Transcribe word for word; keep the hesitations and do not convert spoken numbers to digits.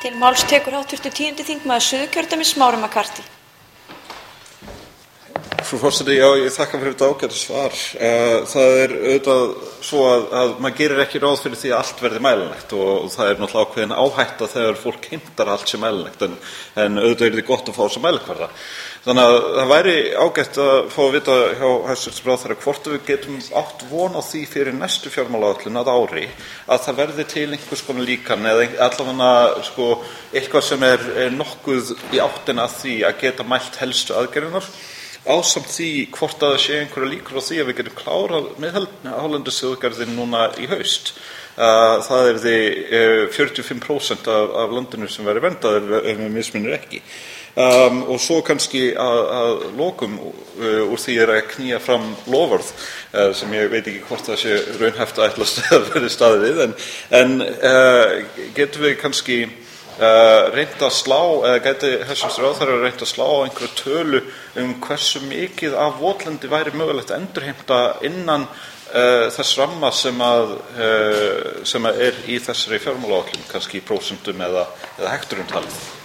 Til máls tekur háttvirtur tíundi þingmaður Suðurkjördæmis Smári McCarthy. Frú forseti, já, ég þakka fyrir þetta ágæta svar. Það er auðvitað svo að, að maður gerir ekki ráð fyrir því að allt verði mælanlegt og, og það er náttúrulega ákveðin áhætta þegar fólk heimtar allt sem mælanlegt, en, en auðvitað er þetta gott að fá þessa mælikvarða. Þannig að það væri ágætt að fá að vita hjá hæstv. ráðherra hvort við getum átt von á því fyrir næstu fjármálaáætlun að ári að það verði til einhvers konar líkan eða allavega sko, eitthvað sem er, er nokkuð í áttina að því að geta mælt helstu aðgerðirnar, ásamt því hvort að það sé einhverja líkur á því að við getum klárað miðhálendisþjóðgarðinn núna í haust. Það er því fjörutíu og fimm prósent af, af landinu sem verður verndað ef við mismunir ekki. Um, og svo kannski að, að lokum uh, úr því er að knýja fram loforð uh, sem ég veit ekki hvort það sé raunhæft að ætlast að verði staðið við, en, en uh, getum við kannski uh, reynt að slá, eða gæti hæstv. ráðherra reynt að slá á einhverju tölu um hversu mikið af votlendi væri mögulegt að endurheimta innan uh, þess ramma sem að, uh, sem að er í þessari fjármálaáætlun, kannski í prósentum eða, eða hekturum talið.